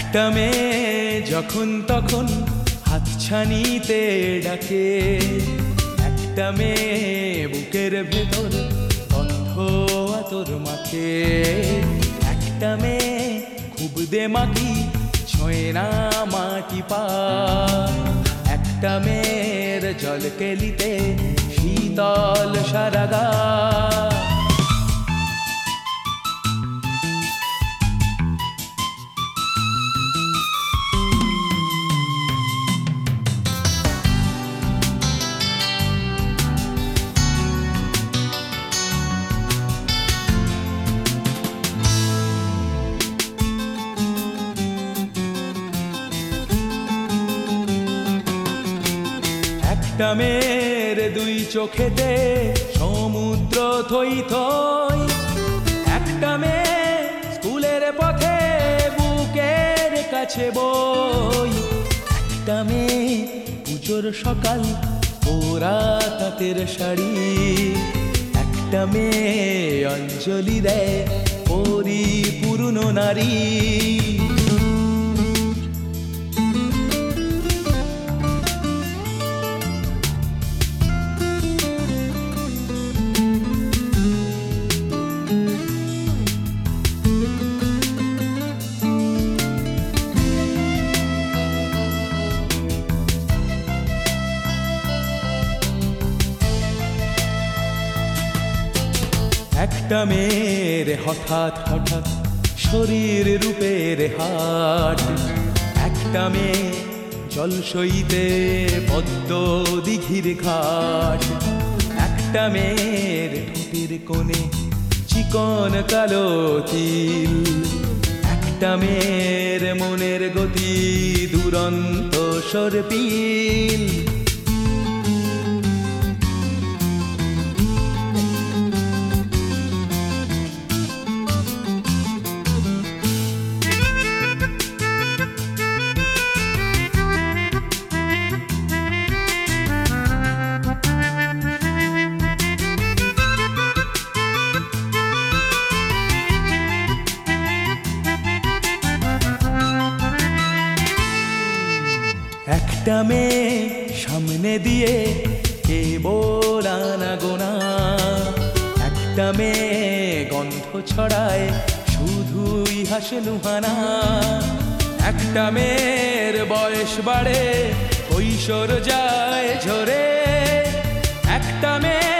একটা মেয়ে যখন তখন হাতছানিতে ডাকে, একটা মেয়ে বুকের ভেতর গন্ধ আতর মাখে, একটা মেয়ে খুব দেমাকি ছোঁয় না মাটি পায়, একটা মেয়ের জল কেলিতে শীতল সারা গায়। একটা মেয়ের দুই চোখেতে সমুদ্র থই থই, একটা মেয়ে স্কুলের পথে বুকের কাছে বই, একটা মেয়ে পুজোর সকাল ওরা তাঁতের শাড়ি, একটা মেয়ে অঞ্জলি দেয় পরিপূর্ণ নারী। একটা মেয়ের হঠাৎ হঠাৎ শরীর রূপের হাট, একটা মেয়ে জলসইতে পদ্ম দিঘির ঘাট, একটা মেয়ের ঠোঁটের কোণে চিকন কালো তিল, একটা মেয়ের মনের গতি দুরন্ত সর্পিল। একটা মেয়ে সামনে দিয়ে কেবল আনাগোনা, একটা মেয়ে গন্ধ ছড়ায় শুধুই হাসে নুহানা, একটা মেয়ের বয়স বাড়ে কৈশোর যায় ঝরে, একটা মেয়ে